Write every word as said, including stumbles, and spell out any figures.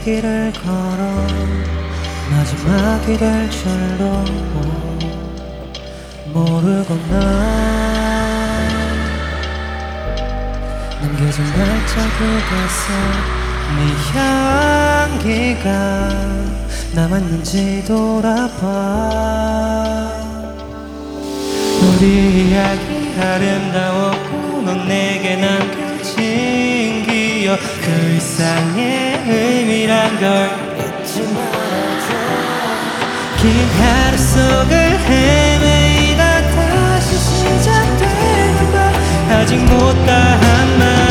길을 걸어 마지막이 될 줄도 모르고 난 남겨진 발자국에서 네 향기가 남았는지 돌아봐. 우리 이야기 아름다웠고 넌 내게 남겨진 기억 그 이상의 의미란 걸 잊지 말아줘. 긴 하루 속을 헤매이다 다시 시작되는 걸 아직 못다한 말